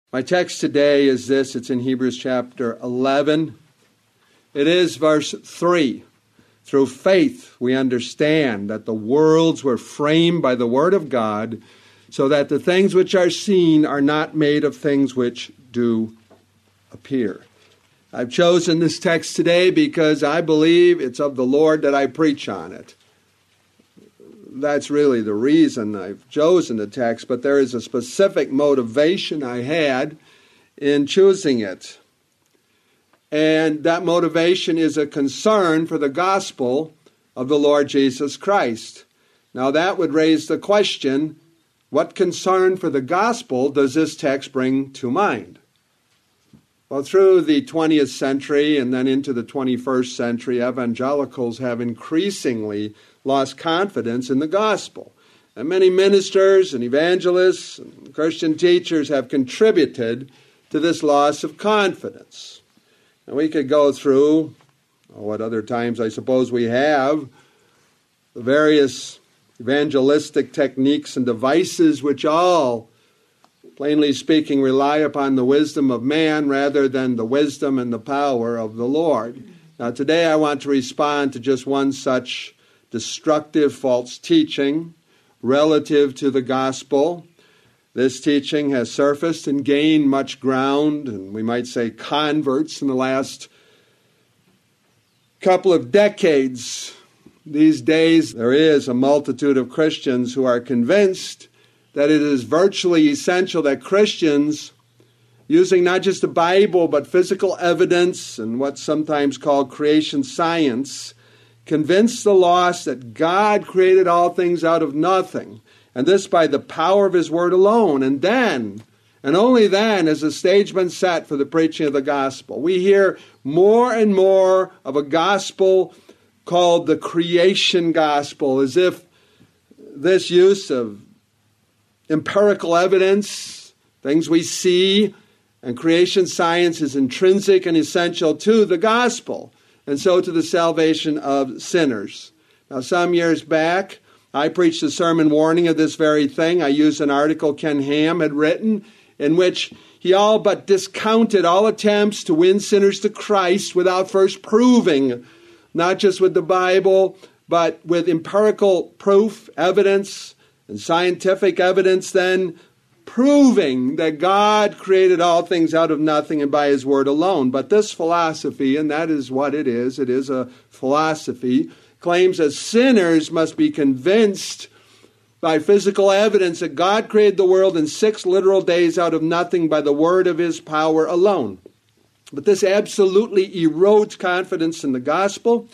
My text today is this. It's in Hebrews chapter 11. It is verse 3. Through faith we understand that the worlds were framed by the word of God, so that the things which are seen are not made of things which do appear. I've chosen this text today because I believe it's of the Lord that I preach on it. That's really the reason I've chosen the text, but there is a specific motivation I had in choosing it. And that motivation is a concern for the gospel of the Lord Jesus Christ. Now that would raise the question, what concern for the gospel does this text bring to mind? Well, through the 20th century and then into the 21st century, evangelicals have increasingly lost confidence in the gospel. And many ministers and evangelists and Christian teachers have contributed to this loss of confidence. And we could go through, what other times I suppose we have, the various evangelistic techniques and devices which all, plainly speaking, rely upon the wisdom of man rather than the wisdom and the power of the Lord. Now today I want to respond to just one such destructive false teaching relative to the gospel. This teaching has surfaced and gained much ground, and we might say converts in the last couple of decades. These days there is a multitude of Christians who are convinced that it is virtually essential that Christians, using not just the Bible but physical evidence and what's sometimes called creation science, convince the lost that God created all things out of nothing, and this by the power of His Word alone. And then, and only then, has the stage been set for the preaching of the gospel. We hear more and more of a gospel called the creation gospel, as if this use of empirical evidence, things we see, and creation science is intrinsic and essential to the gospel, and so to the salvation of sinners. Now, some years back, I preached a sermon warning of this very thing. I used an article Ken Ham had written in which he all but discounted all attempts to win sinners to Christ without first proving, not just with the Bible, but with empirical proof, evidence, and scientific evidence, then proving that God created all things out of nothing and by His Word alone. But this philosophy, and that is what it is a philosophy, claims that sinners must be convinced by physical evidence that God created the world in 6 literal days out of nothing by the word of His power alone. But this absolutely erodes confidence in the gospel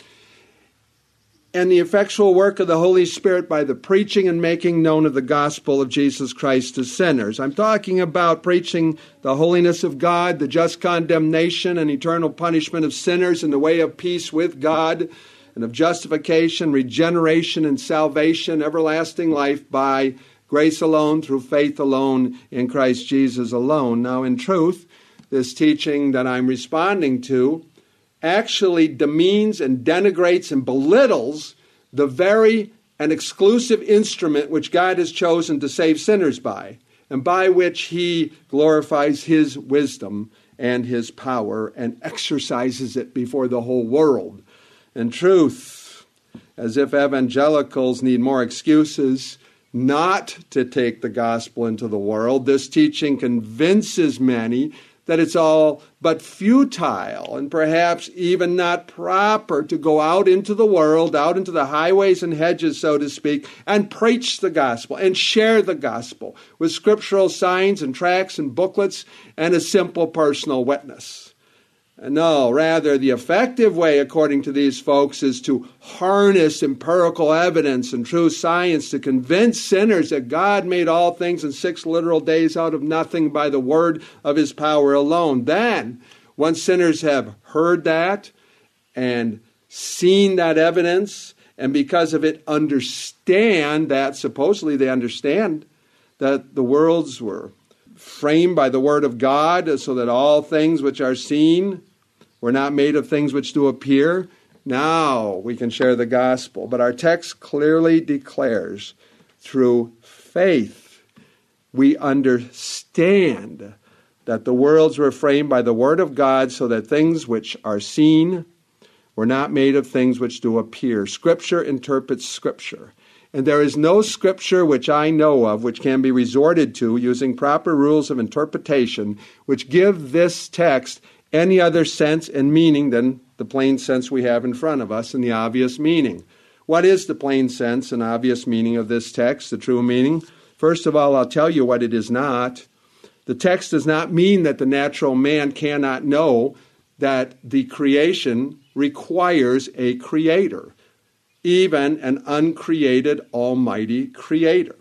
and the effectual work of the Holy Spirit by the preaching and making known of the gospel of Jesus Christ to sinners. I'm talking about preaching the holiness of God, the just condemnation and eternal punishment of sinners in the way of peace with God and of justification, regeneration, and salvation, everlasting life by grace alone, through faith alone, in Christ Jesus alone. Now, in truth, this teaching that I'm responding to actually demeans and denigrates and belittles the very and exclusive instrument which God has chosen to save sinners by, and by which He glorifies His wisdom and His power and exercises it before the whole world. In truth, as if evangelicals need more excuses not to take the gospel into the world, this teaching convinces many that it's all but futile and perhaps even not proper to go out into the world, out into the highways and hedges, so to speak, and preach the gospel and share the gospel with scriptural signs and tracts and booklets and a simple personal witness. No, rather, the effective way, according to these folks, is to harness empirical evidence and true science to convince sinners that God made all things in 6 literal days out of nothing by the word of His power alone. Then, once sinners have heard that and seen that evidence, and because of it understand that, supposedly they understand that the worlds were framed by the word of God, so that all things which are seen were not made of things which do appear. Now we can share the gospel. But our text clearly declares, through faith we understand that the worlds were framed by the word of God, so that things which are seen were not made of things which do appear. Scripture interprets Scripture. And there is no Scripture which I know of which can be resorted to using proper rules of interpretation which give this text any other sense and meaning than the plain sense we have in front of us and the obvious meaning. What is the plain sense and obvious meaning of this text, the true meaning? First of all, I'll tell you what it is not. The text does not mean that the natural man cannot know that the creation requires a creator, even an uncreated almighty creator.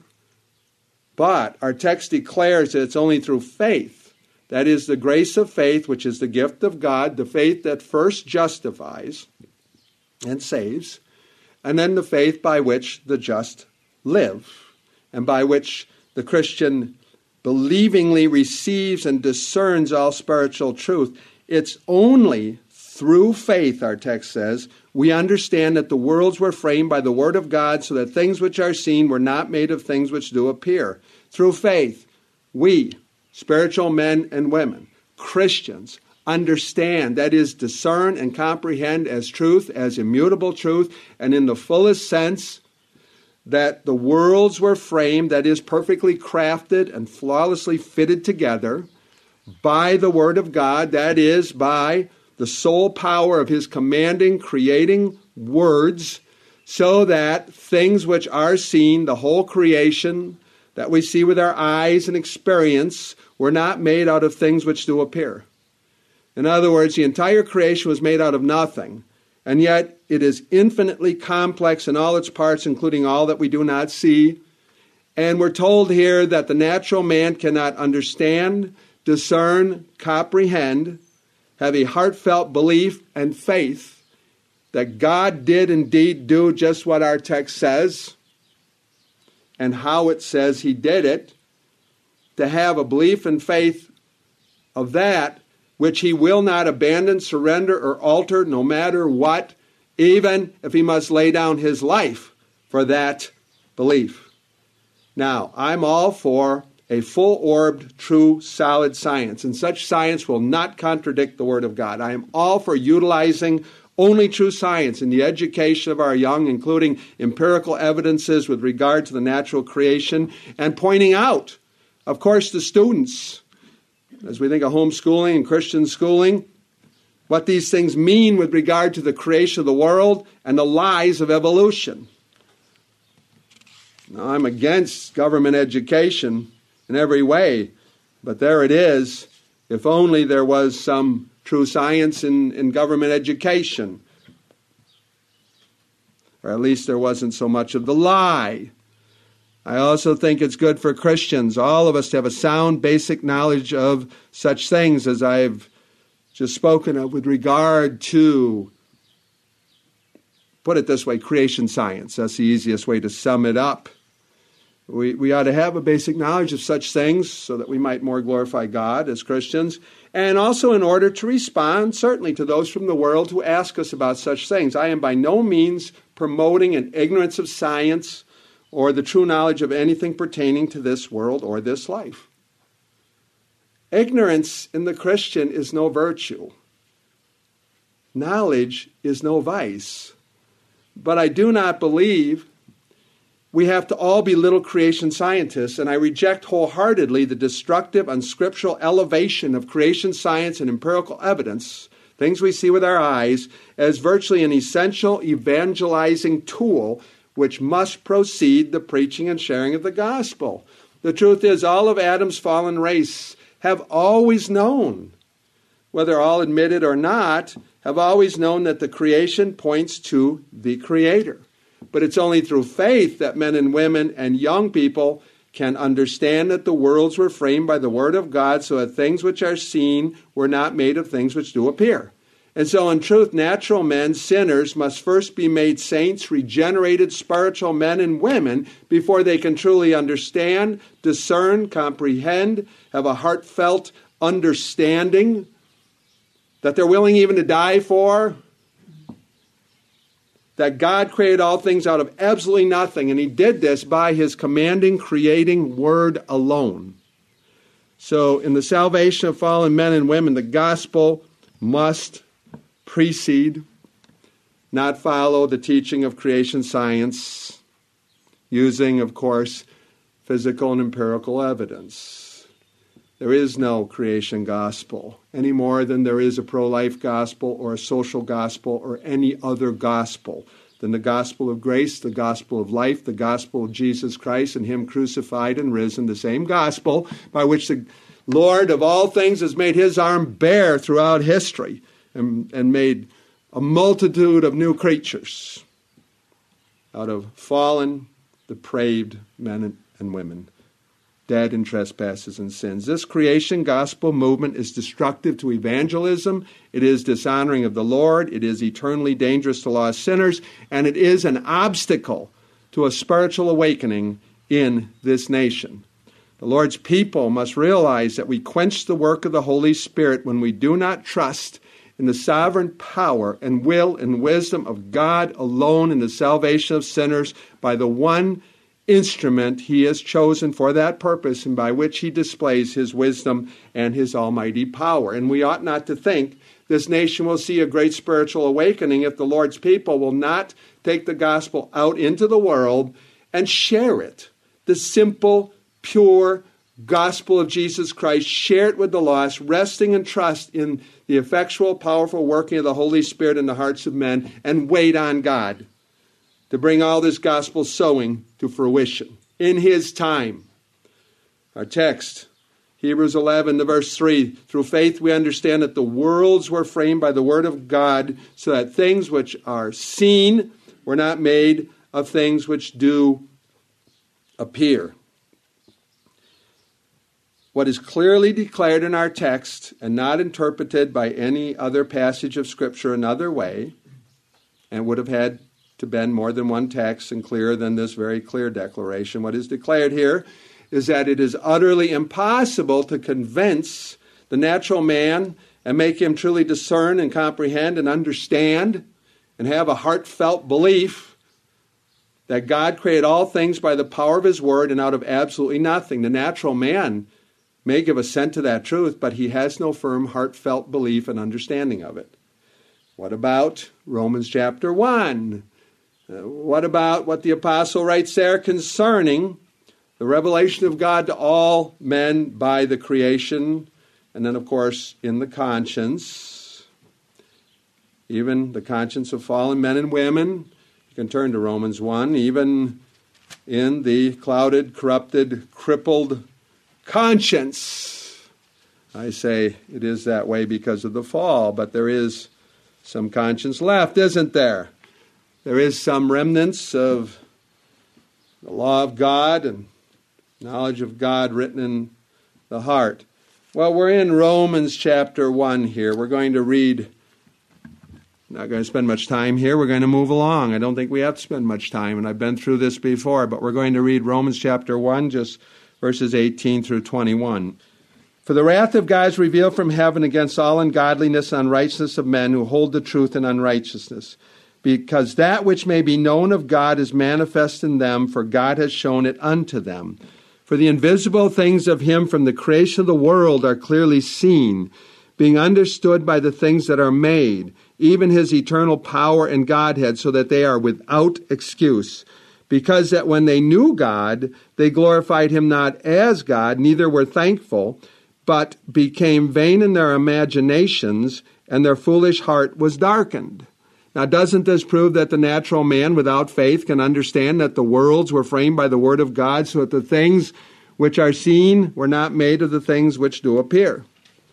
But our text declares that it's only through faith, that is the grace of faith, which is the gift of God, the faith that first justifies and saves, and then the faith by which the just live, and by which the Christian believingly receives and discerns all spiritual truth. It's only through faith, our text says, we understand that the worlds were framed by the word of God, so that things which are seen were not made of things which do appear. Through faith, we, spiritual men and women, Christians, understand, that is, discern and comprehend as truth, as immutable truth, and in the fullest sense, that the worlds were framed, that is, perfectly crafted and flawlessly fitted together by the Word of God, that is, by the sole power of His commanding, creating words, so that things which are seen, the whole creation that we see with our eyes and experience, were not made out of things which do appear. In other words, the entire creation was made out of nothing, and yet it is infinitely complex in all its parts, including all that we do not see. And we're told here that the natural man cannot understand, discern, comprehend, have a heartfelt belief and faith that God did indeed do just what our text says and how it says He did it, to have a belief and faith of that which He will not abandon, surrender, or alter, no matter what, even if He must lay down His life for that belief. Now, I'm all for a full-orbed, true, solid science, and such science will not contradict the Word of God. I am all for utilizing only true science in the education of our young, including empirical evidences with regard to the natural creation, and pointing out, of course, to students, as we think of homeschooling and Christian schooling, what these things mean with regard to the creation of the world and the lies of evolution. Now, I'm against government education in every way, but there it is. If only there was some true science in government education, or at least there wasn't so much of the lie. I also think it's good for Christians, all of us, to have a sound basic knowledge of such things as I've just spoken of with regard to, put it this way, creation science. That's the easiest way to sum it up. We ought to have a basic knowledge of such things so that we might more glorify God as Christians, and also in order to respond, certainly, to those from the world who ask us about such things. I am by no means promoting an ignorance of science or the true knowledge of anything pertaining to this world or this life. Ignorance in the Christian is no virtue. Knowledge is no vice. But I do not believe we have to all be little creation scientists, and I reject wholeheartedly the destructive, unscriptural elevation of creation science and empirical evidence, things we see with our eyes, as virtually an essential evangelizing tool which must precede the preaching and sharing of the gospel. The truth is, all of Adam's fallen race have always known, whether all admit it or not, have always known that the creation points to the Creator. But it's only through faith that men and women and young people can understand that the worlds were framed by the Word of God, so that things which are seen were not made of things which do appear. And so in truth, natural men, sinners, must first be made saints, regenerated spiritual men and women, before they can truly understand, discern, comprehend, have a heartfelt understanding that they're willing even to die for, that God created all things out of absolutely nothing, and He did this by His commanding, creating Word alone. So in the salvation of fallen men and women, the gospel must precede, not follow the teaching of creation science, using, of course, physical and empirical evidence. There is no creation gospel any more than there is a pro-life gospel or a social gospel or any other gospel than the gospel of grace, the gospel of life, the gospel of Jesus Christ and Him crucified and risen, the same gospel by which the Lord of all things has made His arm bare throughout history and made a multitude of new creatures out of fallen, depraved men and women, dead in trespasses and sins. This creation gospel movement is destructive to evangelism. It is dishonoring of the Lord. It is eternally dangerous to lost sinners. And it is an obstacle to a spiritual awakening in this nation. The Lord's people must realize that we quench the work of the Holy Spirit when we do not trust in the sovereign power and will and wisdom of God alone in the salvation of sinners by the one instrument He has chosen for that purpose and by which He displays His wisdom and His almighty power. And we ought not to think this nation will see a great spiritual awakening if the Lord's people will not take the gospel out into the world and share it. The simple, pure gospel of Jesus Christ, share it with the lost, resting in trust in the effectual, powerful working of the Holy Spirit in the hearts of men, and wait on God to bring all this gospel sowing to fruition in His time. Our text, Hebrews 11, the verse 3, through faith we understand that the worlds were framed by the word of God, so that things which are seen were not made of things which do appear. What is clearly declared in our text and not interpreted by any other passage of Scripture another way, and would have had to been more than one text and clearer than this very clear declaration. What is declared here is that it is utterly impossible to convince the natural man and make him truly discern and comprehend and understand and have a heartfelt belief that God created all things by the power of His word and out of absolutely nothing. The natural man may give assent to that truth, but he has no firm, heartfelt belief and understanding of it. What about Romans chapter 1? What about what the apostle writes there concerning the revelation of God to all men by the creation, and then, of course, in the conscience, even the conscience of fallen men and women? You can turn to Romans 1, even in the clouded, corrupted, crippled conscience. I say it is that way because of the fall, but there is some conscience left, isn't there? There is some remnants of the law of God and knowledge of God written in the heart. Well, we're in Romans chapter 1 here. We're going to read, not going to spend much time here. We're going to move along. I don't think we have to spend much time, and I've been through this before, but we're going to read Romans chapter 1, just verses 18 through 21. For the wrath of God is revealed from heaven against all ungodliness and unrighteousness of men who hold the truth in unrighteousness, because that which may be known of God is manifest in them, for God has shown it unto them. For the invisible things of Him from the creation of the world are clearly seen, being understood by the things that are made, even His eternal power and Godhead, so that they are without excuse. Because that when they knew God, they glorified Him not as God, neither were thankful, but became vain in their imaginations, and their foolish heart was darkened. Now, doesn't this prove that the natural man without faith can understand that the worlds were framed by the word of God, so that the things which are seen were not made of the things which do appear?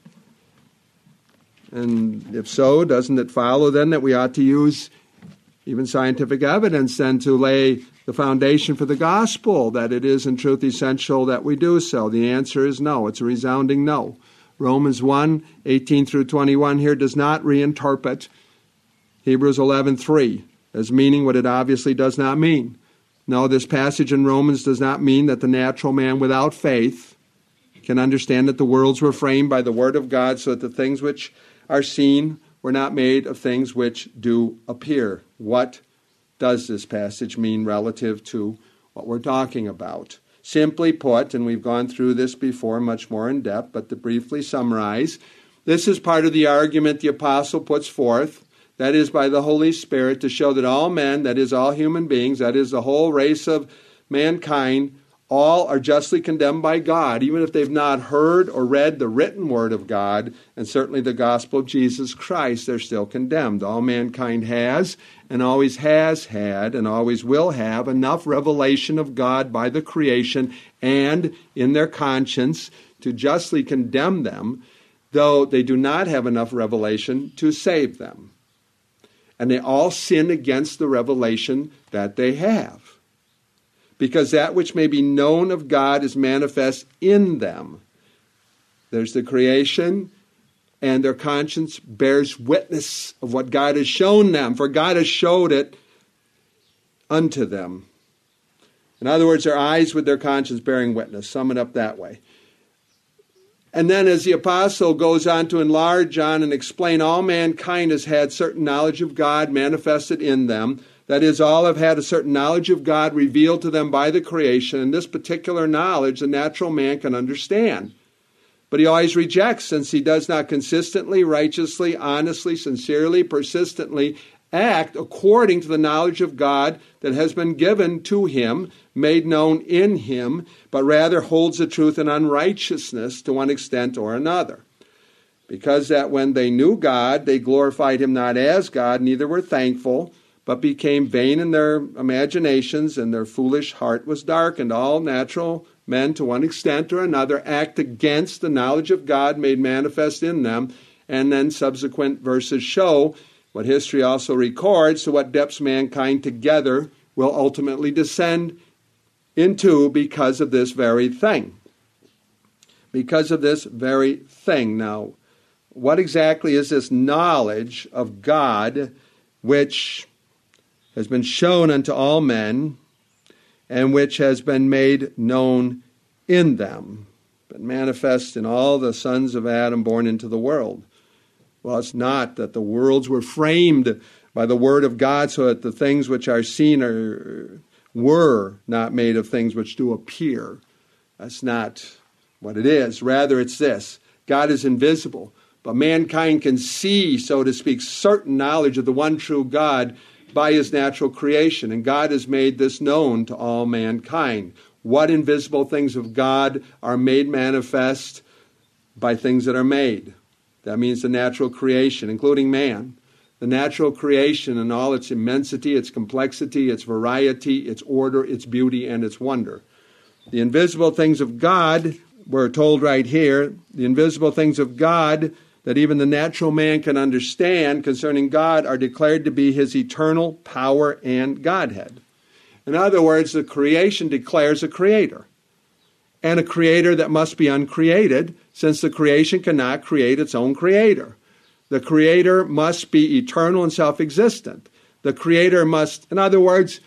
And if so, doesn't it follow then that we ought to use even scientific evidence then to lay the foundation for the gospel, that it is in truth essential that we do so? The answer is no. It's a resounding no. Romans 1, 18 through 21 here does not reinterpret Hebrews 11:3 as meaning what it obviously does not mean. No, this passage in Romans does not mean that the natural man without faith can understand that the worlds were framed by the word of God, so that the things which are seen were not made of things which do appear. What does this passage mean relative to what we're talking about? Simply put, and we've gone through this before much more in depth, but to briefly summarize, this is part of the argument the apostle puts forth, that is by the Holy Spirit, to show that all men, that is all human beings, that is the whole race of mankind, all are justly condemned by God, even if they've not heard or read the written word of God, and certainly the gospel of Jesus Christ, they're still condemned. All mankind has, and always has had, and always will have, enough revelation of God by the creation and in their conscience to justly condemn them, though they do not have enough revelation to save them. And they all sin against the revelation that they have, because that which may be known of God is manifest in them. There's the creation, and their conscience bears witness of what God has shown them, for God has showed it unto them. In other words, their eyes with their conscience bearing witness. Sum it up that way. And then as the apostle goes on to enlarge on and explain, all mankind has had certain knowledge of God manifested in them. That is, all have had a certain knowledge of God revealed to them by the creation, and this particular knowledge the natural man can understand. But he always rejects, since he does not consistently, righteously, honestly, sincerely, persistently act according to the knowledge of God that has been given to him, made known in him, but rather holds the truth in unrighteousness to one extent or another. Because that when they knew God, they glorified him not as God, neither were thankful, but became vain in their imaginations, and their foolish heart was darkened. All natural men, to one extent or another, act against the knowledge of God made manifest in them, and then subsequent verses show what history also records, to what depths mankind together will ultimately descend into because of this very thing. Because of this very thing. Now, what exactly is this knowledge of God which has been shown unto all men, and which has been made known in them, but manifest in all the sons of Adam born into the world? Well, it's not that the worlds were framed by the word of God, so that the things which are seen were not made of things which do appear. That's not what it is. Rather, it's this: God is invisible, but mankind can see, so to speak, certain knowledge of the one true God by his natural creation, and God has made this known to all mankind. What invisible things of God are made manifest by things that are made? That means the natural creation, including man. The natural creation in all its immensity, its complexity, its variety, its order, its beauty, and its wonder. The invisible things of God, we're told right here, the invisible things of God that even the natural man can understand concerning God are declared to be his eternal power and Godhead. In other words, the creation declares a creator, and a creator that must be uncreated, since the creation cannot create its own creator. The creator must be eternal and self-existent. The creator must, in other words,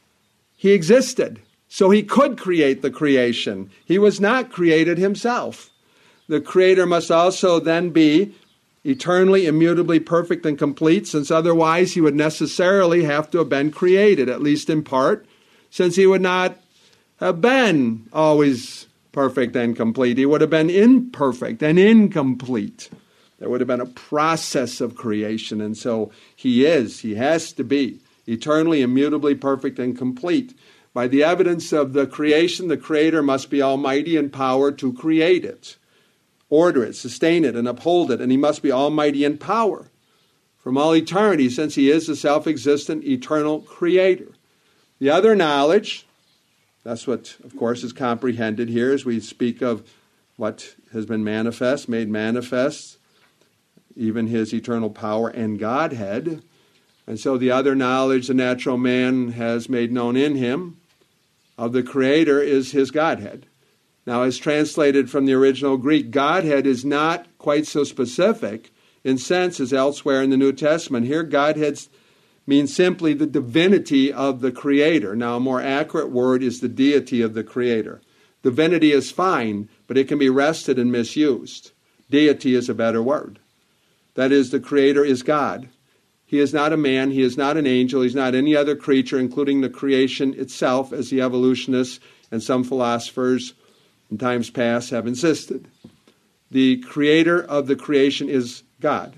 he existed, so he could create the creation. He was not created himself. The creator must also then be eternally, immutably perfect and complete, since otherwise he would necessarily have to have been created, at least in part, since he would not have been always perfect and complete. He would have been imperfect and incomplete. There would have been a process of creation, and so he has to be eternally, immutably perfect and complete. By the evidence of the creation, the creator must be almighty in power to create it, order it, sustain it, and uphold it, and he must be almighty in power from all eternity, since he is the self-existent, eternal creator. The other knowledge, that's what, of course, is comprehended here as we speak of what has been manifest, made manifest, even his eternal power and Godhead. And so the other knowledge the natural man has made known in him of the Creator is his Godhead. Now, as translated from the original Greek, Godhead is not quite so specific in sense as elsewhere in the New Testament. Here, Godhead means simply the divinity of the Creator. Now, a more accurate word is the deity of the Creator. Divinity is fine, but it can be wrested and misused. Deity is a better word. That is, the Creator is God. He is not a man, he is not an angel, he's not any other creature, including the creation itself, as the evolutionists and some philosophers in times past have insisted. The creator of the creation is God.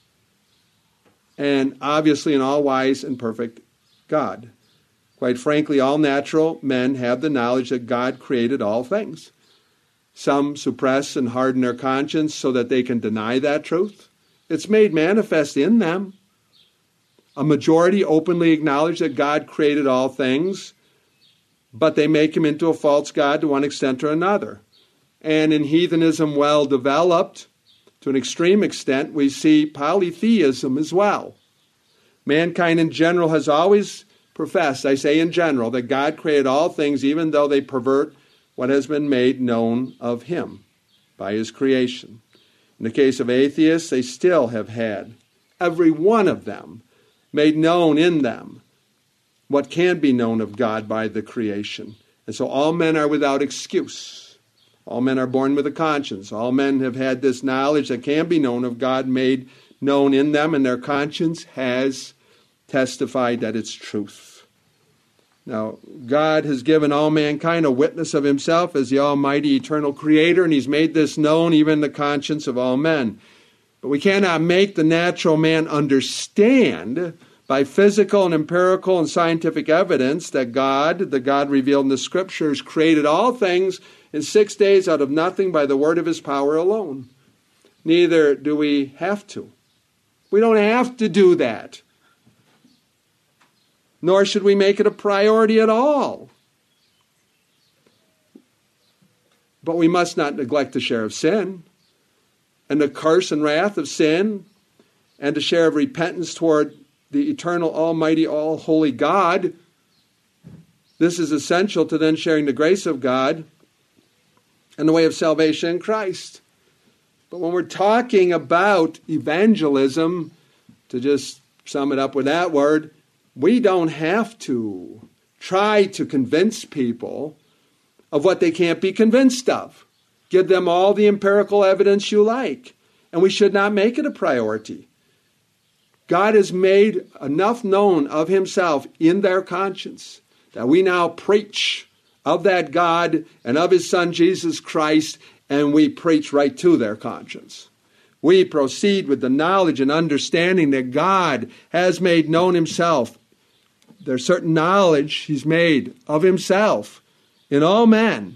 And obviously an all-wise and perfect God. Quite frankly, all natural men have the knowledge that God created all things. Some suppress and harden their conscience so that they can deny that truth. It's made manifest in them. A majority openly acknowledge that God created all things, but they make him into a false god to one extent or another. And in heathenism well developed, to an extreme extent, we see polytheism as well. Mankind in general has always professed, I say in general, that God created all things even though they pervert what has been made known of him by his creation. In the case of atheists, they still have had, every one of them, made known in them what can be known of God by the creation. And so all men are without excuse. All men are born with a conscience. All men have had this knowledge that can be known of God made known in them, and their conscience has testified that it's truth. Now, God has given all mankind a witness of himself as the almighty eternal creator, and he's made this known even in the conscience of all men. But we cannot make the natural man understand by physical and empirical and scientific evidence that God, the God revealed in the Scriptures, created all things in 6 days out of nothing by the word of his power alone. Neither do we have to. We don't have to do that. Nor should we make it a priority at all. But we must not neglect the share of sin, and the curse and wrath of sin, and the share of repentance toward the eternal, almighty, all-holy God. This is essential to then sharing the grace of God and the way of salvation in Christ. But when we're talking about evangelism, to just sum it up with that word, we don't have to try to convince people of what they can't be convinced of. Give them all the empirical evidence you like. And we should not make it a priority. God has made enough known of himself in their conscience that we now preach of that God and of his Son Jesus Christ, and we preach right to their conscience. We proceed with the knowledge and understanding that God has made known himself. There's certain knowledge he's made of himself in all men,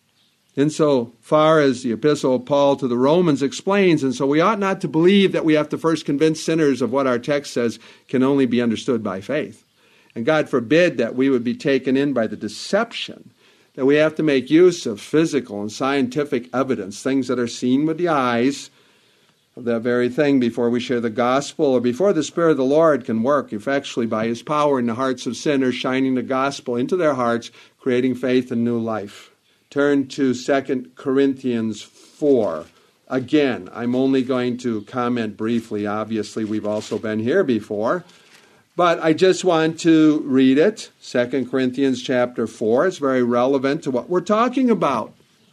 insofar as the epistle of Paul to the Romans explains. And so we ought not to believe that we have to first convince sinners of what our text says can only be understood by faith. And God forbid that we would be taken in by the deception that we have to make use of physical and scientific evidence, things that are seen with the eyes of that very thing, before we share the gospel, or before the Spirit of the Lord can work effectually by his power in the hearts of sinners, shining the gospel into their hearts, creating faith and new life. Turn to 2 Corinthians 4. Again, I'm only going to comment briefly. Obviously, we've also been here before. But I just want to read it. 2 Corinthians chapter 4. It's very relevant to what we're talking about.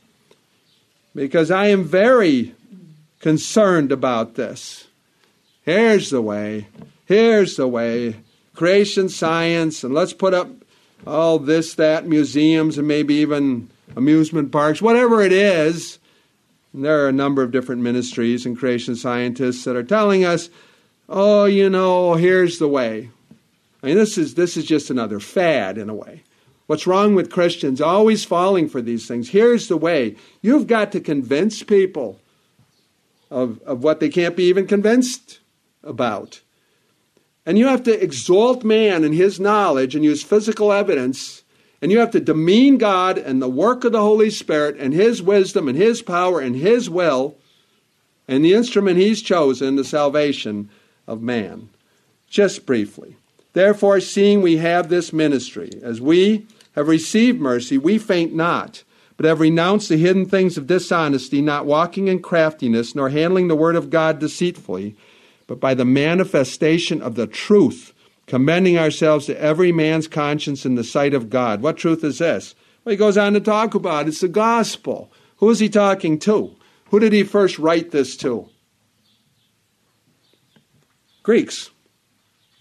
Because I am very concerned about this. Here's the way. Here's the way. Creation science, and let's put up all this, that, museums, and maybe even amusement parks, whatever it is. And there are a number of different ministries and creation scientists that are telling us, oh, here's the way. I mean, this is just another fad in a way. What's wrong with Christians always falling for these things? Here's the way. You've got to convince people of what they can't be even convinced about. And you have to exalt man and his knowledge and use physical evidence. And you have to demean God and the work of the Holy Spirit and his wisdom and his power and his will and the instrument he's chosen, the salvation of man. Just briefly. Therefore, seeing we have this ministry, as we have received mercy, we faint not, but have renounced the hidden things of dishonesty, not walking in craftiness, nor handling the word of God deceitfully, but by the manifestation of the truth, commending ourselves to every man's conscience in the sight of God. What truth is this? Well, he goes on to talk about it's the gospel. Who is he talking to? Who did he first write this to? Greeks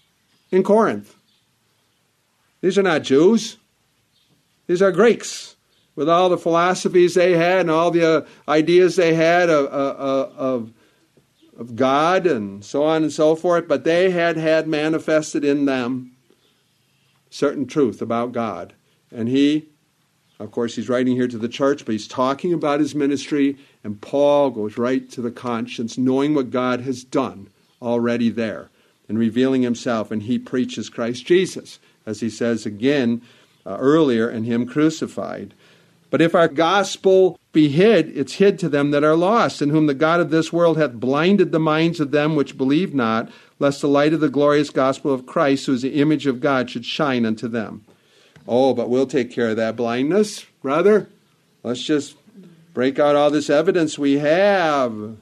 in Corinth. These are not Jews. These are Greeks. with all the philosophies they had and all the ideas they had of God and so on and so forth, but they had manifested in them certain truth about God. And he, of course, he's writing here to the church, but he's talking about his ministry, and Paul goes right to the conscience, knowing what God has done already there, and revealing himself, and he preaches Christ Jesus, as he says again earlier, and him crucified. But if our gospel be hid, it's hid to them that are lost, in whom the God of this world hath blinded the minds of them which believe not, lest the light of the glorious gospel of Christ, who is the image of God, should shine unto them. Oh, but we'll take care of that blindness, brother. Let's just break out all this evidence we have.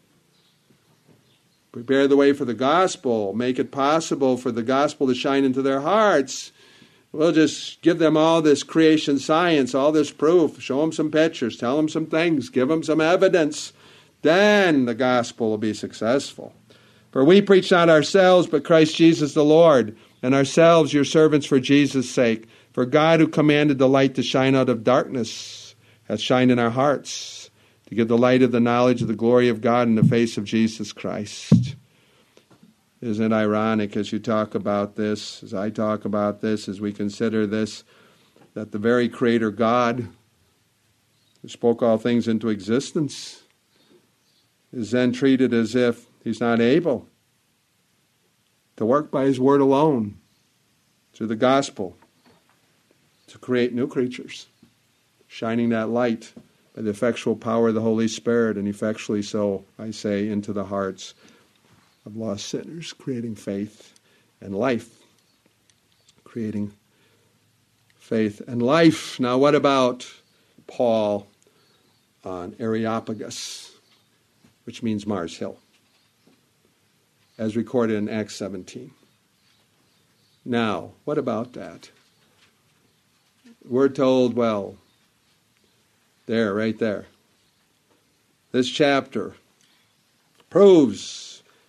Prepare the way for the gospel. Make it possible for the gospel to shine into their hearts. We'll just give them all this creation science, all this proof. Show them some pictures. Tell them some things. Give them some evidence. Then the gospel will be successful. For we preach not ourselves, but Christ Jesus the Lord, and ourselves your servants for Jesus' sake. For God, who commanded the light to shine out of darkness, hath shined in our hearts, to give the light of the knowledge of the glory of God in the face of Jesus Christ. Isn't it ironic as you talk about this, as I talk about this, as we consider this, that the very Creator God, who spoke all things into existence, is then treated as if he's not able to work by his word alone, through the gospel, to create new creatures, shining that light by the effectual power of the Holy Spirit, and effectually so, I say, into the hearts of lost sinners, creating faith and life. Creating faith and life. Now what about Paul on Areopagus, which means Mars Hill, as recorded in Acts 17? Now, what about that? We're told, well, there, right there. This chapter proves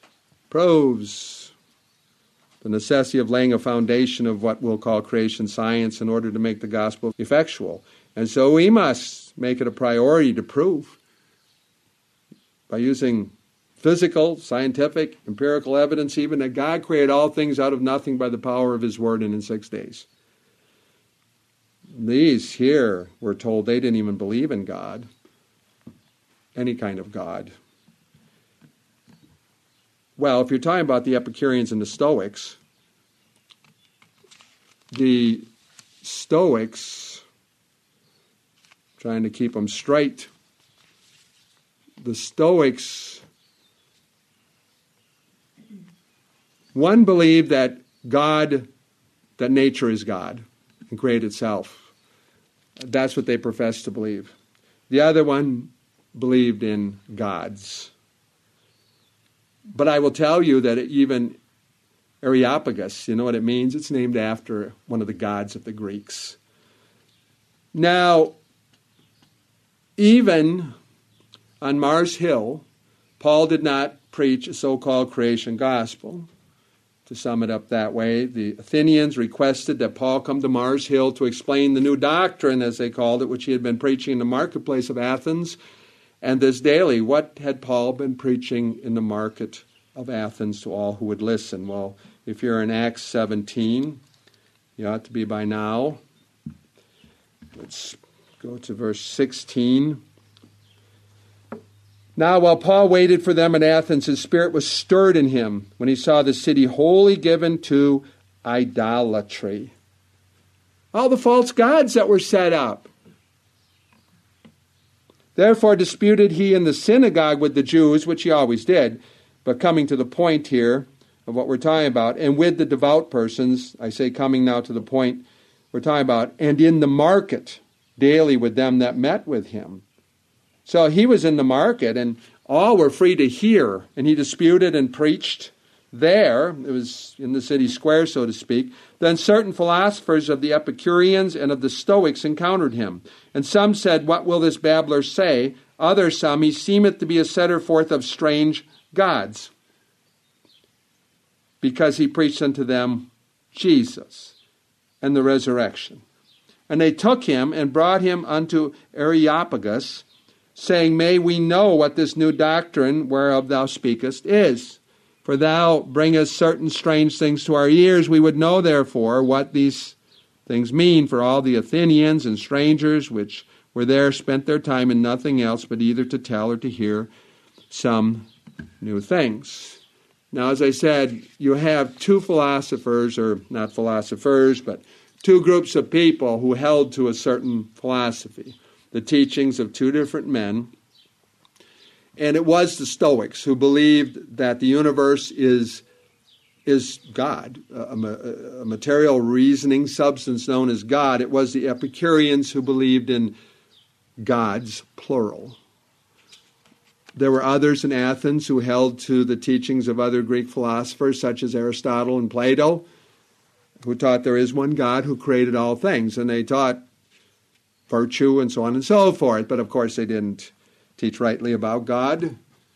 the necessity of laying a foundation of what we'll call creation science in order to make the gospel effectual. And so we must make it a priority to prove, by using physical, scientific, empirical evidence even, that God created all things out of nothing by the power of his word and in 6 days. These here, we're told, they didn't even believe in God, any kind of God. Well, if you're talking about the Epicureans and the Stoics, trying to keep them straight, the Stoics, one believed that nature is God and created itself. That's what they professed to believe. The other one believed in gods. But I will tell you that even Areopagus, you know what it means? It's named after one of the gods of the Greeks. Now, even on Mars Hill, Paul did not preach a so-called creation gospel. To sum it up that way, the Athenians requested that Paul come to Mars Hill to explain the new doctrine, as they called it, which he had been preaching in the marketplace of Athens. And this daily, what had Paul been preaching in the market of Athens to all who would listen? Well, if you're in Acts 17, you ought to be by now. Let's go to verse 16. Now, while Paul waited for them in Athens, his spirit was stirred in him when he saw the city wholly given to idolatry. All the false gods that were set up. Therefore disputed he in the synagogue with the Jews, which he always did, but coming to the point here of what we're talking about, and with the devout persons, I say coming now to the point we're talking about, and in the market daily with them that met with him. So he was in the market, and all were free to hear, and he disputed and preached there. It was in the city square, so to speak. Then certain philosophers of the Epicureans and of the Stoics encountered him. And some said, "What will this babbler say?" Others, some, "He seemeth to be a setter forth of strange gods," because he preached unto them Jesus and the resurrection. And they took him and brought him unto Areopagus, saying, May we know what this new doctrine whereof thou speakest is. For thou bringest certain strange things to our ears. We would know, therefore, what these things mean. For all the Athenians and strangers which were there spent their time in nothing else but either to tell or to hear some new things. Now, as I said, you have two philosophers, or not philosophers, but two groups of people who held to a certain philosophy, the teachings of two different men. And it was the Stoics who believed that the universe is God, a material reasoning substance known as God. It was the Epicureans who believed in gods, plural. There were others in Athens who held to the teachings of other Greek philosophers, such as Aristotle and Plato, who taught there is one God who created all things, and they taught virtue and so on and so forth. But of course they didn't teach rightly about God.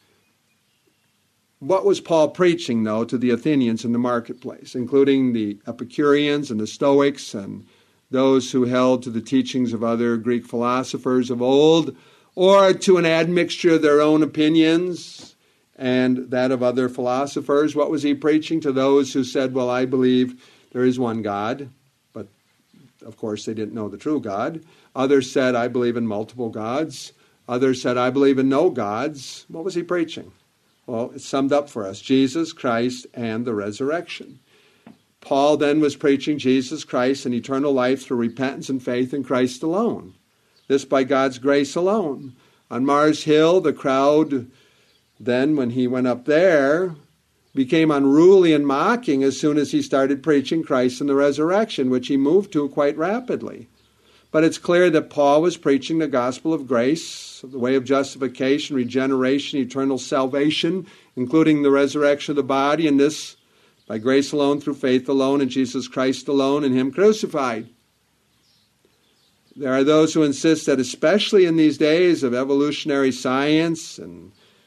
What was Paul preaching, though, to the Athenians in the marketplace, including the Epicureans and the Stoics and those who held to the teachings of other Greek philosophers of old, or to an admixture of their own opinions and that of other philosophers? What was he preaching to those who said, well, I believe there is one God, but of course they didn't know the true God. Others said, I believe in multiple gods. Others said, I believe in no gods. What was he preaching? Well, it's summed up for us, Jesus Christ and the resurrection. Paul then was preaching Jesus Christ and eternal life through repentance and faith in Christ alone. This by God's grace alone. On Mars Hill, the crowd then, when he went up there, became unruly and mocking as soon as he started preaching Christ and the resurrection, which he moved to quite rapidly. But it's clear that Paul was preaching the gospel of grace, the way of justification, regeneration, eternal salvation, including the resurrection of the body, and this by grace alone, through faith alone, in Jesus Christ alone, and him crucified. There are those who insist that especially in these days of evolutionary science and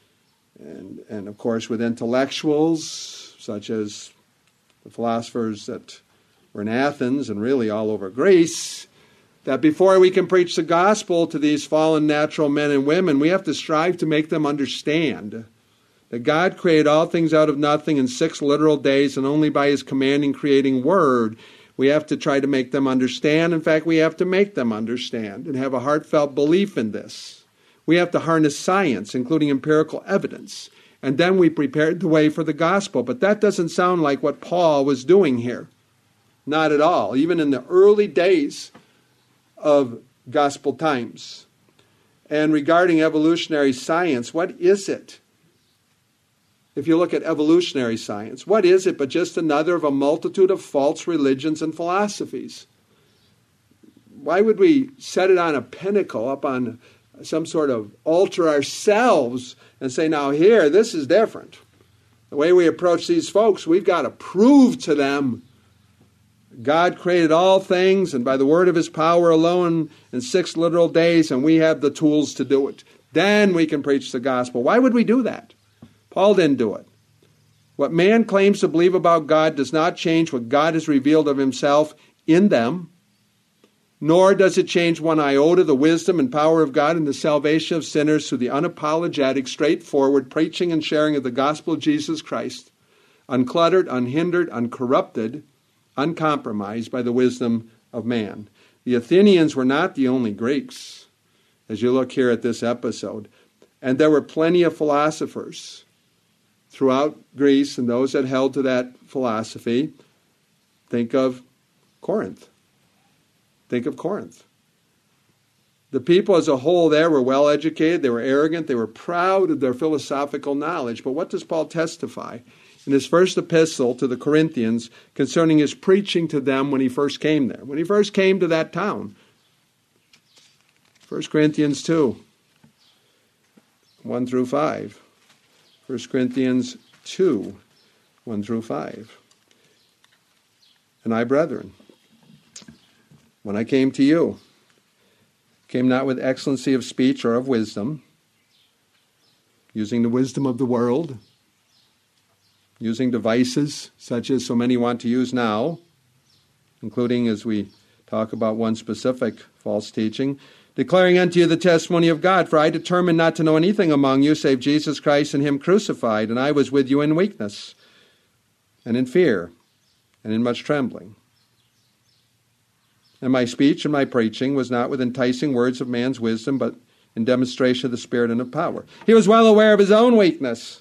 of course with intellectuals, such as the philosophers that were in Athens and really all over Greece, that before we can preach the gospel to these fallen natural men and women, we have to strive to make them understand that God created all things out of nothing in 6 literal days, and only by his commanding, creating word. We have to try to make them understand. In fact, we have to make them understand and have a heartfelt belief in this. We have to harness science, including empirical evidence. And then we prepared the way for the gospel. But that doesn't sound like what Paul was doing here. Not at all. Even in the early days of gospel times. And regarding evolutionary science, what is it? If you look at evolutionary science, what is it but just another of a multitude of false religions and philosophies? Why would we set it on a pinnacle, up on some sort of altar ourselves and say, now here, this is different. The way we approach these folks, we've got to prove to them God created all things, and by the word of his power alone in 6 literal days, and we have the tools to do it. Then we can preach the gospel. Why would we do that? Paul didn't do it. What man claims to believe about God does not change what God has revealed of himself in them, nor does it change one iota the wisdom and power of God in the salvation of sinners through the unapologetic, straightforward preaching and sharing of the gospel of Jesus Christ, uncluttered, unhindered, uncorrupted, uncompromised by the wisdom of man. The Athenians were not the only Greeks, as you look here at this episode. And there were plenty of philosophers throughout Greece, and those that held to that philosophy. Think of Corinth. Think of Corinth. The people as a whole there were well educated, they were arrogant, they were proud of their philosophical knowledge. But what does Paul testify in his first epistle to the Corinthians concerning his preaching to them when he first came there? When he first came to that town. 1 Corinthians 2, 1 through 5. 1 Corinthians 2, 1 through 5. And I, brethren, when I came to you, came not with excellency of speech or of wisdom, using the wisdom of the world, using devices such as so many want to use now, including, as we talk about one specific false teaching. Declaring unto you the testimony of God, for I determined not to know anything among you save Jesus Christ and him crucified, and I was with you in weakness, and in fear, and in much trembling. And my speech and my preaching was not with enticing words of man's wisdom, but in demonstration of the Spirit and of power. He was well aware of his own weakness.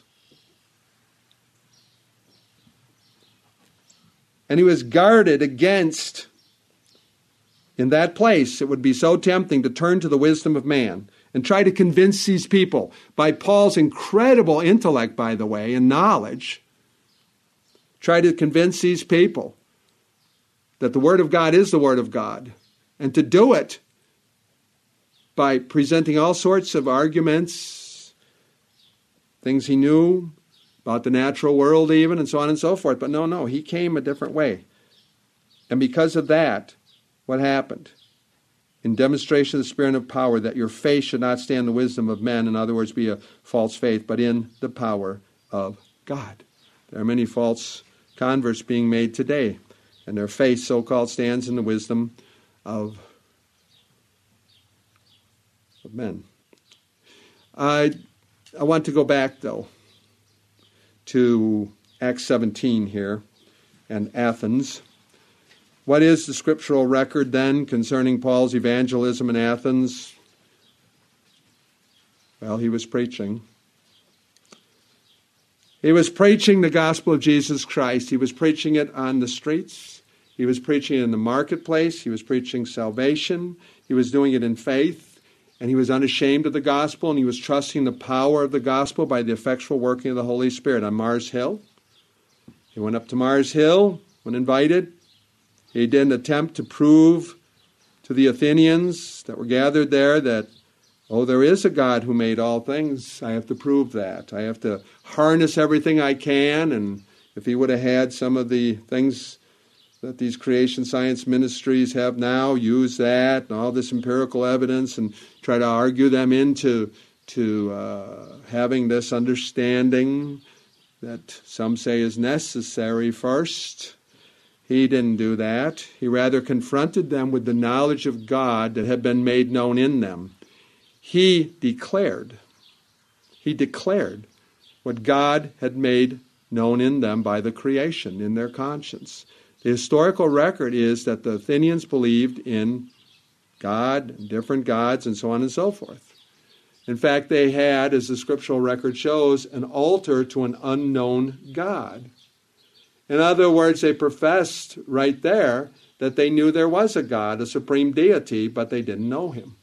And he was guarded against, in that place, it would be so tempting to turn to the wisdom of man and try to convince these people, by Paul's incredible intellect, by the way, and knowledge, try to convince these people that the Word of God is the Word of God, and to do it by presenting all sorts of arguments, things he knew about the natural world even, and so on and so forth. But no, he came a different way. And because of that, what happened? In demonstration of the Spirit of power, that your faith should not stand in the wisdom of men, in other words, be a false faith, but in the power of God. There are many false converts being made today, and their faith, so-called, stands in the wisdom of men. I want to go back, though, to Acts 17 here and Athens. What is the scriptural record then concerning Paul's evangelism in Athens? Well, he was preaching. He was preaching the gospel of Jesus Christ. He was preaching it on the streets. He was preaching it in the marketplace. He was preaching salvation. He was doing it in faith. And he was unashamed of the gospel, and he was trusting the power of the gospel by the effectual working of the Holy Spirit on Mars Hill. He went up to Mars Hill when invited. He didn't attempt to prove to the Athenians that were gathered there that, there is a God who made all things. I have to prove that. I have to harness everything I can, and if he would have had some of the things that these creation science ministries have now, use that and all this empirical evidence and try to argue them into having this understanding that some say is necessary first. He didn't do that. He rather confronted them with the knowledge of God that had been made known in them. He declared what God had made known in them by the creation, in their conscience. The historical record is that the Athenians believed in God, different gods, and so on and so forth. In fact, they had, as the scriptural record shows, an altar to an unknown God. In other words, they professed right there that they knew there was a God, a supreme deity, but they didn't know him.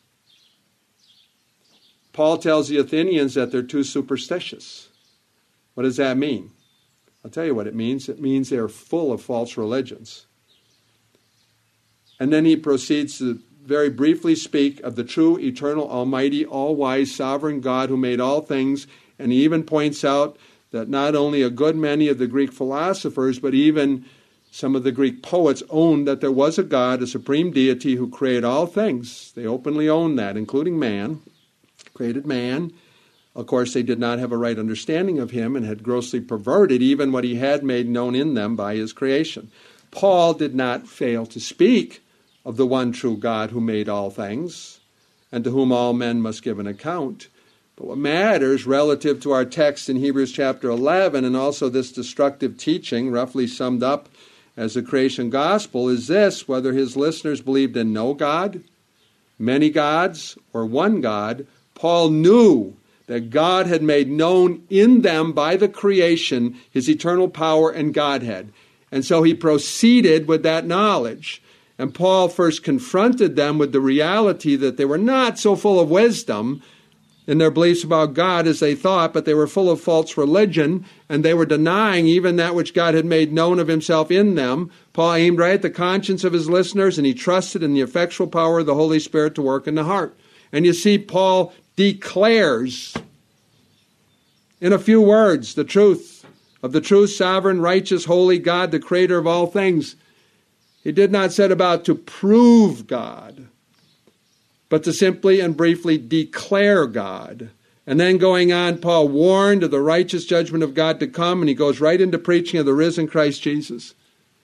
Paul tells the Athenians that they're too superstitious. What does that mean? I'll tell you what it means. It means they're full of false religions. And then he proceeds to very briefly speak of the true, eternal, almighty, all-wise, sovereign God who made all things. And he even points out that not only a good many of the Greek philosophers, but even some of the Greek poets owned that there was a God, a supreme deity who created all things. They openly owned that, including man, created man. Of course, they did not have a right understanding of him and had grossly perverted even what he had made known in them by his creation. Paul did not fail to speak of the one true God who made all things and to whom all men must give an account. But what matters relative to our text in Hebrews chapter 11 and also this destructive teaching, roughly summed up as the creation gospel, is this: whether his listeners believed in no God, many gods, or one God, Paul knew that God had made known in them by the creation his eternal power and Godhead. And so he proceeded with that knowledge. And Paul first confronted them with the reality that they were not so full of wisdom in their beliefs about God as they thought, but they were full of false religion, and they were denying even that which God had made known of himself in them. Paul aimed right at the conscience of his listeners, and he trusted in the effectual power of the Holy Spirit to work in the heart. And you see, Paul declares in a few words the truth of the true, sovereign, righteous, holy God, the creator of all things. He did not set about to prove God, but to simply and briefly declare God. And then going on, Paul warned of the righteous judgment of God to come, and he goes right into preaching of the risen Christ Jesus.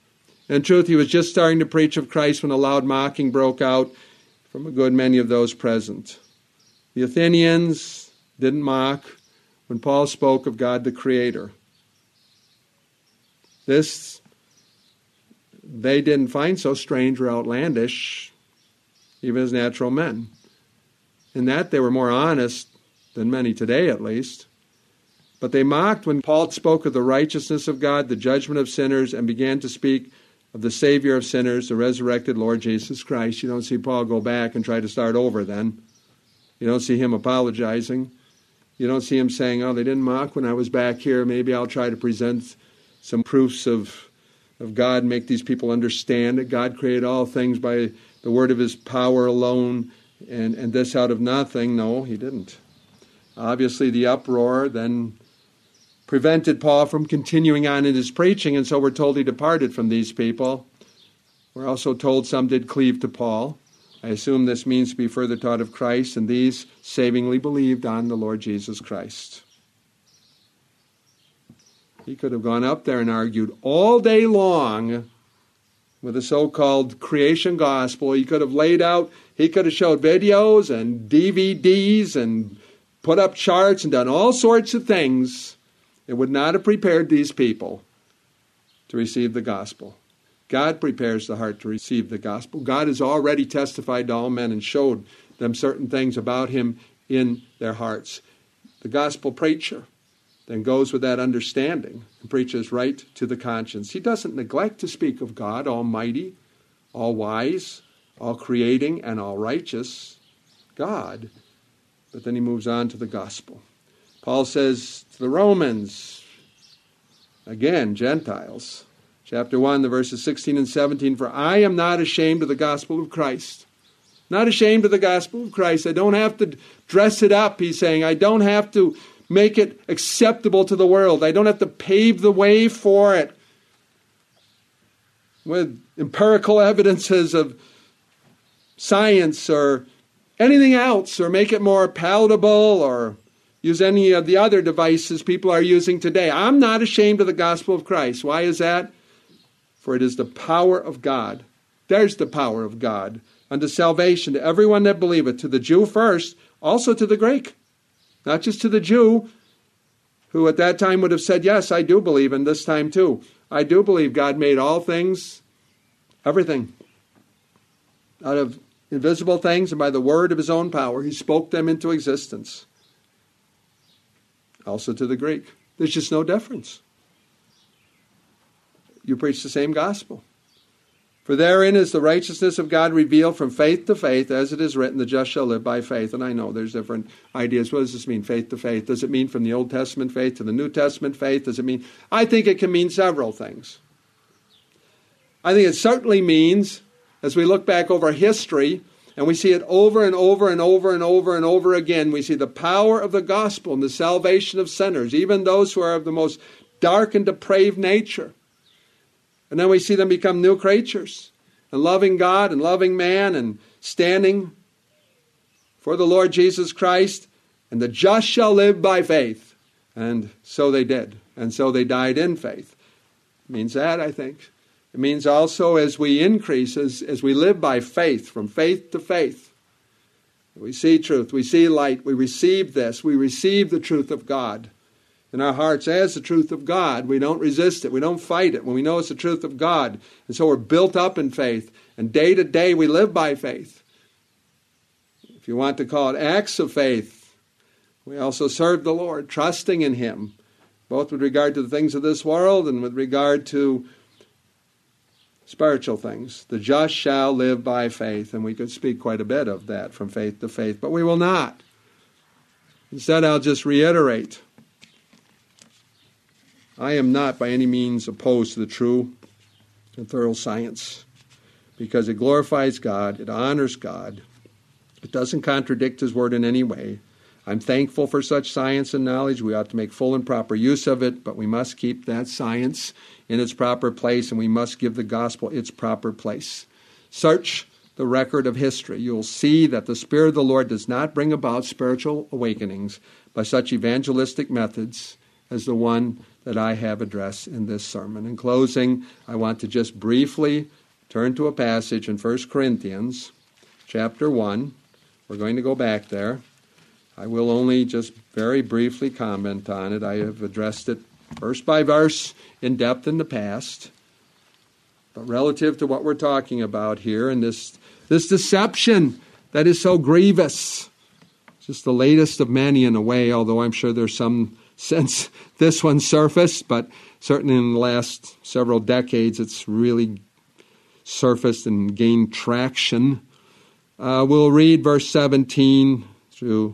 In truth, he was just starting to preach of Christ when a loud mocking broke out from a good many of those present. The Athenians didn't mock when Paul spoke of God the Creator. This they didn't find so strange or outlandish, even as natural men. In that they were more honest than many today, at least. But they mocked when Paul spoke of the righteousness of God, the judgment of sinners, and began to speak of the Savior of sinners, the resurrected Lord Jesus Christ. You don't see Paul go back and try to start over then. You don't see him apologizing. You don't see him saying, oh, they didn't mock when I was back here. Maybe I'll try to present some proofs of God, make these people understand that God created all things by the word of his power alone, and this out of nothing. No, he didn't. Obviously, the uproar then prevented Paul from continuing on in his preaching, and so we're told he departed from these people. We're also told some did cleave to Paul. I assume this means to be further taught of Christ, and these savingly believed on the Lord Jesus Christ. He could have gone up there and argued all day long with the so-called creation gospel. He could have showed videos and DVDs and put up charts and done all sorts of things. It would not have prepared these people to receive the gospel. God prepares the heart to receive the gospel. God has already testified to all men and showed them certain things about him in their hearts. The gospel preacher then goes with that understanding and preaches right to the conscience. He doesn't neglect to speak of God, almighty, all wise, all creating, and all righteous God. But then he moves on to the gospel. Paul says to the Romans, again, Gentiles, chapter 1, the verses 16 and 17, for I am not ashamed of the gospel of Christ. Not ashamed of the gospel of Christ. I don't have to dress it up, he's saying. I don't have to make it acceptable to the world. I don't have to pave the way for it with empirical evidences of science or anything else, or make it more palatable, or use any of the other devices people are using today. I'm not ashamed of the gospel of Christ. Why is that? For it is the power of God. There's the power of God unto salvation to everyone that believeth, to the Jew first, also to the Greek. Not just to the Jew, who at that time would have said, yes, I do believe, and this time too. I do believe God made all things, everything, out of invisible things, and by the word of his own power, he spoke them into existence. Also to the Greek. There's just no difference. You preach the same gospel. For therein is the righteousness of God revealed from faith to faith, as it is written, the just shall live by faith. And I know there's different ideas. What does this mean, faith to faith? Does it mean from the Old Testament faith to the New Testament faith? Does it mean? I think it can mean several things. I think it certainly means, as we look back over history, and we see it over and over and over and over and over again, we see the power of the gospel and the salvation of sinners, even those who are of the most dark and depraved nature. And then we see them become new creatures, and loving God and loving man and standing for the Lord Jesus Christ. And the just shall live by faith. And so they did. And so they died in faith. It means that, I think. It means also as we increase, as we live by faith, from faith to faith, we see truth, we see light, we receive this, we receive the truth of God in our hearts as the truth of God. We don't resist it. We don't fight it when we know it's the truth of God. And so we're built up in faith. And day to day we live by faith. If you want to call it acts of faith, we also serve the Lord, trusting in him, both with regard to the things of this world and with regard to spiritual things. The just shall live by faith. And we could speak quite a bit of that from faith to faith, but we will not. Instead, I'll just reiterate. I am not by any means opposed to the true and thorough science, because it glorifies God, it honors God, it doesn't contradict his word in any way. I'm thankful for such science and knowledge. We ought to make full and proper use of it, but we must keep that science in its proper place, and we must give the gospel its proper place. Search the record of history. You'll see that the Spirit of the Lord does not bring about spiritual awakenings by such evangelistic methods as the one that I have addressed in this sermon. In closing, I want to just briefly turn to a passage in 1 Corinthians chapter 1. We're going to go back there. I will only just very briefly comment on it. I have addressed it verse by verse in depth in the past. But relative to what we're talking about here and this deception that is so grievous, just the latest of many in a way, although I'm sure there's some since this one surfaced, but certainly in the last several decades it's really surfaced and gained traction. We'll read verse 17 through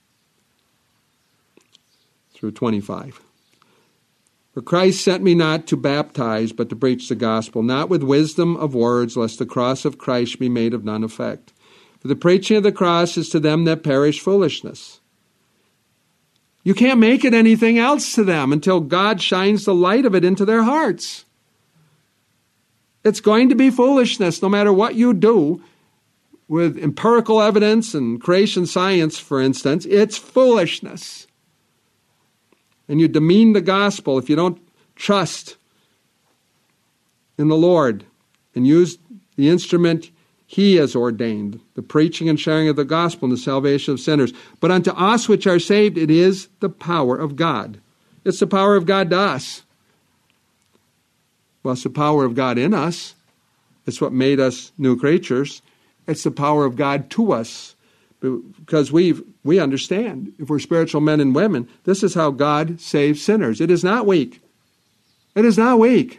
25. For Christ sent me not to baptize, but to preach the gospel, not with wisdom of words, lest the cross of Christ be made of none effect. For the preaching of the cross is to them that perish foolishness. You can't make it anything else to them until God shines the light of it into their hearts. It's going to be foolishness no matter what you do with empirical evidence and creation science, for instance. It's foolishness. And you demean the gospel if you don't trust in the Lord and use the instrument He has ordained, the preaching and sharing of the gospel and the salvation of sinners. But unto us which are saved, it is the power of God. It's the power of God to us. Well, it's the power of God in us. It's what made us new creatures. It's the power of God to us. Because we understand, if we're spiritual men and women, this is how God saves sinners. It is not weak. It is not weak.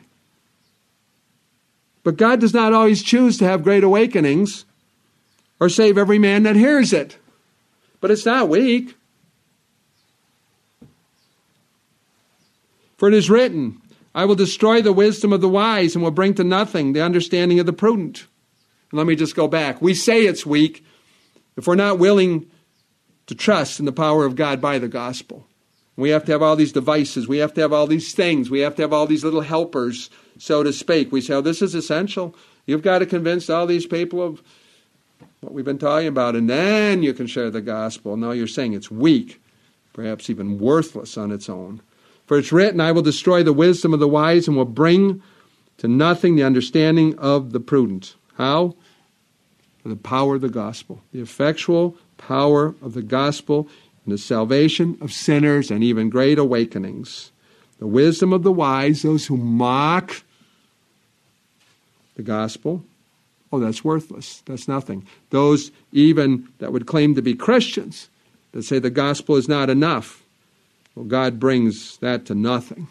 But God does not always choose to have great awakenings or save every man that hears it. But it's not weak. For it is written, I will destroy the wisdom of the wise and will bring to nothing the understanding of the prudent. And let me just go back. We say it's weak if we're not willing to trust in the power of God by the gospel. We have to have all these devices. We have to have all these things. We have to have all these little helpers, so to speak. We say, oh, this is essential. You've got to convince all these people of what we've been talking about, and then you can share the gospel. No, you're saying it's weak, perhaps even worthless on its own. For it's written, I will destroy the wisdom of the wise and will bring to nothing the understanding of the prudent. How? The power of the gospel, the effectual power of the gospel and the salvation of sinners and even great awakenings. The wisdom of the wise, those who mock the gospel, oh, that's worthless. That's nothing. Those even that would claim to be Christians, that say the gospel is not enough, well, God brings that to nothing.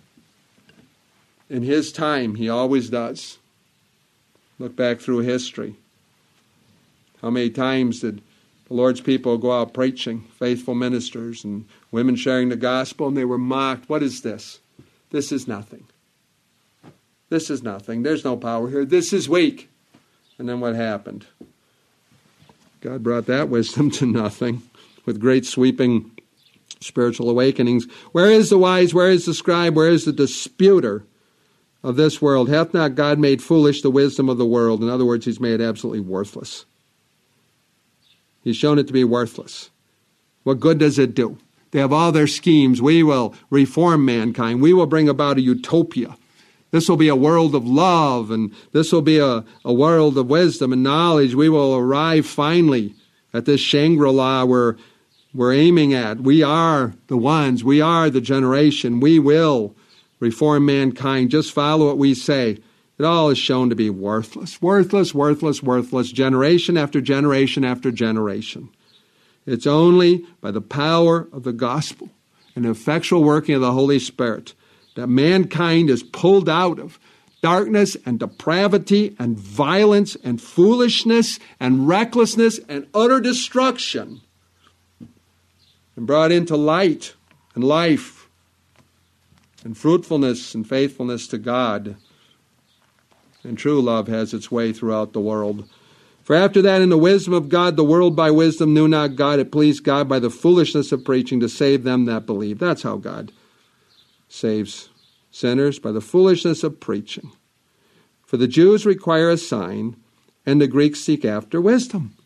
In His time, He always does. Look back through history. How many times did the Lord's people go out preaching, faithful ministers and women sharing the gospel, and they were mocked? What is this? This is nothing. This is nothing. There's no power here. This is weak. And then what happened? God brought that wisdom to nothing with great sweeping spiritual awakenings. Where is the wise? Where is the scribe? Where is the disputer of this world? Hath not God made foolish the wisdom of the world? In other words, He's made it absolutely worthless. He's shown it to be worthless. What good does it do? They have all their schemes. We will reform mankind. We will bring about a utopia. This will be a world of love, and this will be a world of wisdom and knowledge. We will arrive finally at this Shangri-La we're aiming at. We are the ones. We are the generation. We will reform mankind. Just follow what we say. It all is shown to be worthless, worthless, worthless, worthless, generation after generation after generation. It's only by the power of the gospel and the effectual working of the Holy Spirit that mankind is pulled out of darkness and depravity and violence and foolishness and recklessness and utter destruction and brought into light and life and fruitfulness and faithfulness to God. And true love has its way throughout the world. For after that, in the wisdom of God, the world by wisdom knew not God. It pleased God by the foolishness of preaching to save them that believe. That's how God saves sinners, by the foolishness of preaching. For the Jews require a sign, and the Greeks seek after wisdom.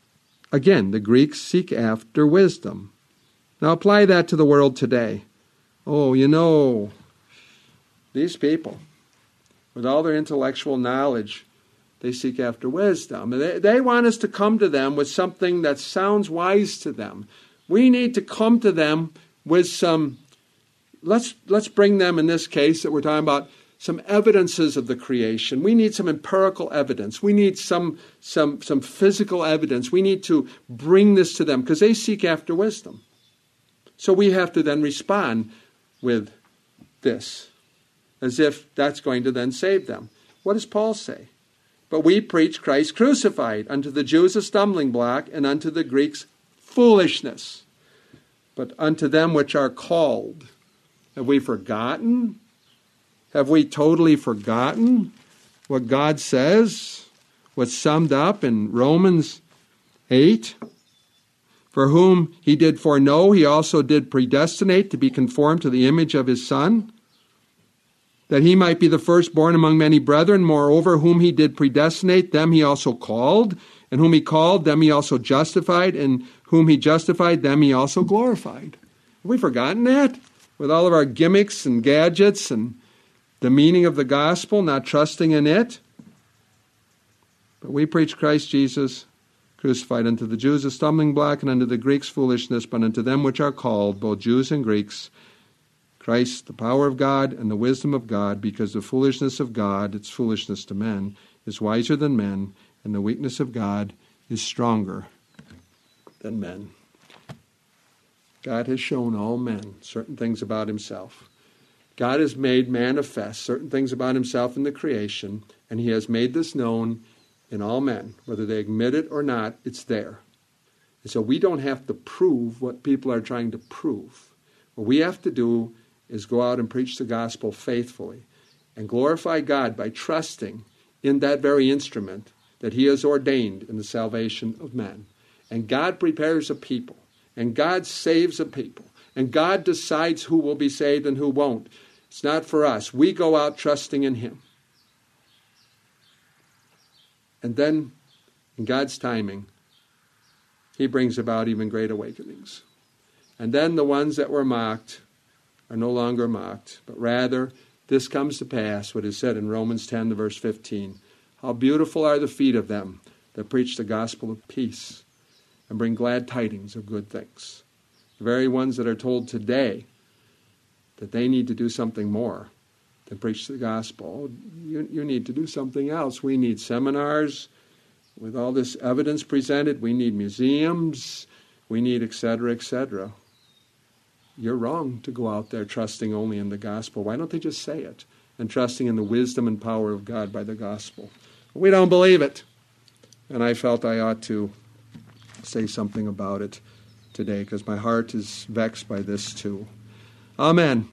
Again, the Greeks seek after wisdom. Now apply that to the world today. Oh, you know, these people, with all their intellectual knowledge, they seek after wisdom. They want us to come to them with something that sounds wise to them. We need to come to them with some, let's bring them, in this case that we're talking about, some evidences of the creation. We need some empirical evidence. We need some physical evidence. We need to bring this to them because they seek after wisdom. So we have to then respond with this, as if that's going to then save them. What does Paul say? But we preach Christ crucified, unto the Jews a stumbling block, and unto the Greeks foolishness. But unto them which are called. Have we forgotten? Have we totally forgotten what God says? What's summed up in Romans 8? For whom he did foreknow, he also did predestinate to be conformed to the image of his Son, that he might be the firstborn among many brethren. Moreover, whom he did predestinate, them he also called. And whom he called, them he also justified. And whom he justified, them he also glorified. Have we forgotten that? With all of our gimmicks and gadgets and the meaning of the gospel, not trusting in it. But we preach Christ Jesus crucified, unto the Jews a stumbling block, and unto the Greeks foolishness, but unto them which are called, both Jews and Greeks, Christ, the power of God and the wisdom of God, because the foolishness of God, its foolishness to men, is wiser than men, and the weakness of God is stronger than men. God has shown all men certain things about himself. God has made manifest certain things about himself in the creation, and he has made this known in all men. Whether they admit it or not, it's there. And so we don't have to prove what people are trying to prove. What we have to do is go out and preach the gospel faithfully and glorify God by trusting in that very instrument that he has ordained in the salvation of men. And God prepares a people, and God saves a people, and God decides who will be saved and who won't. It's not for us. We go out trusting in him. And then, in God's timing, he brings about even great awakenings. And then the ones that were mocked are no longer mocked, but rather this comes to pass, what is said in Romans 10, verse 15. How beautiful are the feet of them that preach the gospel of peace and bring glad tidings of good things. The very ones that are told today that they need to do something more than preach the gospel. You need to do something else. We need seminars with all this evidence presented. We need museums. We need et cetera, et cetera. You're wrong to go out there trusting only in the gospel. Why don't they just say it? And trusting in the wisdom and power of God by the gospel. We don't believe it. And I felt I ought to say something about it today because my heart is vexed by this too. Amen.